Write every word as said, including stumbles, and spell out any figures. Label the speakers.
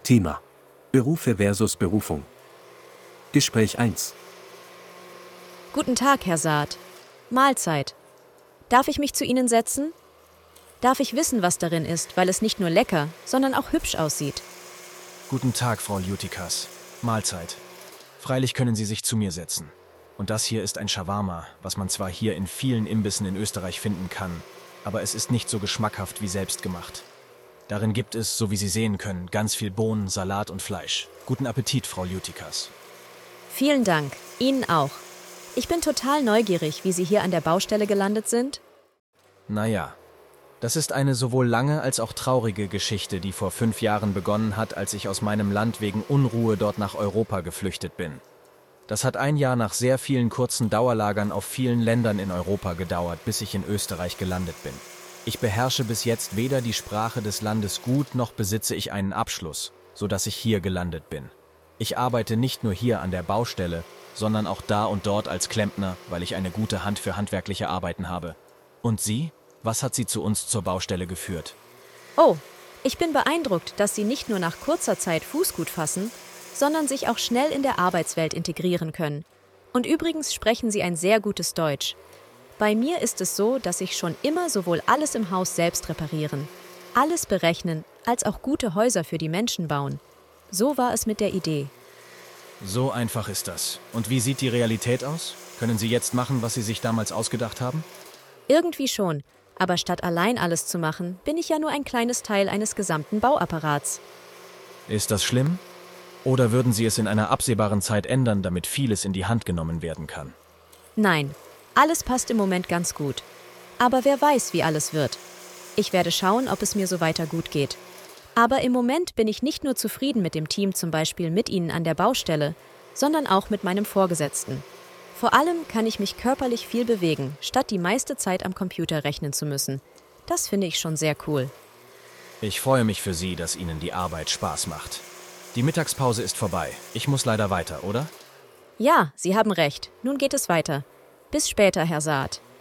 Speaker 1: Thema: Berufe versus Berufung. Gespräch eins.
Speaker 2: Guten Tag, Herr Saad. Mahlzeit. Darf ich mich zu Ihnen setzen? Darf ich wissen, was darin ist, weil es nicht nur lecker, sondern auch hübsch aussieht?
Speaker 3: Guten Tag, Frau Ljutikas. Mahlzeit. Freilich können Sie sich zu mir setzen. Und das hier ist ein Shawarma, was man zwar hier in vielen Imbissen in Österreich finden kann, aber es ist nicht so geschmackhaft wie selbstgemacht. Darin gibt es, so wie Sie sehen können, ganz viel Bohnen, Salat und Fleisch. Guten Appetit, Frau Ljutikas.
Speaker 2: Vielen Dank. Ihnen auch. Ich bin total neugierig, wie Sie hier an der Baustelle gelandet sind.
Speaker 3: Naja, das ist eine sowohl lange als auch traurige Geschichte, die vor fünf Jahren begonnen hat, als ich aus meinem Land wegen Unruhe dort nach Europa geflüchtet bin. Das hat ein Jahr nach sehr vielen kurzen Dauerlagern auf vielen Ländern in Europa gedauert, bis ich in Österreich gelandet bin. Ich beherrsche bis jetzt weder die Sprache des Landes gut, noch besitze ich einen Abschluss, sodass ich hier gelandet bin. Ich arbeite nicht nur hier an der Baustelle, sondern auch da und dort als Klempner, weil ich eine gute Hand für handwerkliche Arbeiten habe. Und Sie? Was hat Sie zu uns zur Baustelle geführt?
Speaker 2: Oh, ich bin beeindruckt, dass Sie nicht nur nach kurzer Zeit Fuß gut fassen, sondern sich auch schnell in der Arbeitswelt integrieren können. Und übrigens sprechen Sie ein sehr gutes Deutsch. Bei mir ist es so, dass ich schon immer sowohl alles im Haus selbst reparieren, alles berechnen, als auch gute Häuser für die Menschen bauen. So war es mit der Idee.
Speaker 3: So einfach ist das. Und wie sieht die Realität aus? Können Sie jetzt machen, was Sie sich damals ausgedacht haben?
Speaker 2: Irgendwie schon. Aber statt allein alles zu machen, bin ich ja nur ein kleines Teil eines gesamten Bauapparats.
Speaker 3: Ist das schlimm? Oder würden Sie es in einer absehbaren Zeit ändern, damit vieles in die Hand genommen werden kann?
Speaker 2: Nein, alles passt im Moment ganz gut. Aber wer weiß, wie alles wird. Ich werde schauen, ob es mir so weiter gut geht. Aber im Moment bin ich nicht nur zufrieden mit dem Team, zum Beispiel mit Ihnen an der Baustelle, sondern auch mit meinem Vorgesetzten. Vor allem kann ich mich körperlich viel bewegen, statt die meiste Zeit am Computer rechnen zu müssen. Das finde ich schon sehr cool.
Speaker 3: Ich freue mich für Sie, dass Ihnen die Arbeit Spaß macht. Die Mittagspause ist vorbei. Ich muss leider weiter, oder?
Speaker 2: Ja, Sie haben recht. Nun geht es weiter. Bis später, Herr Saad.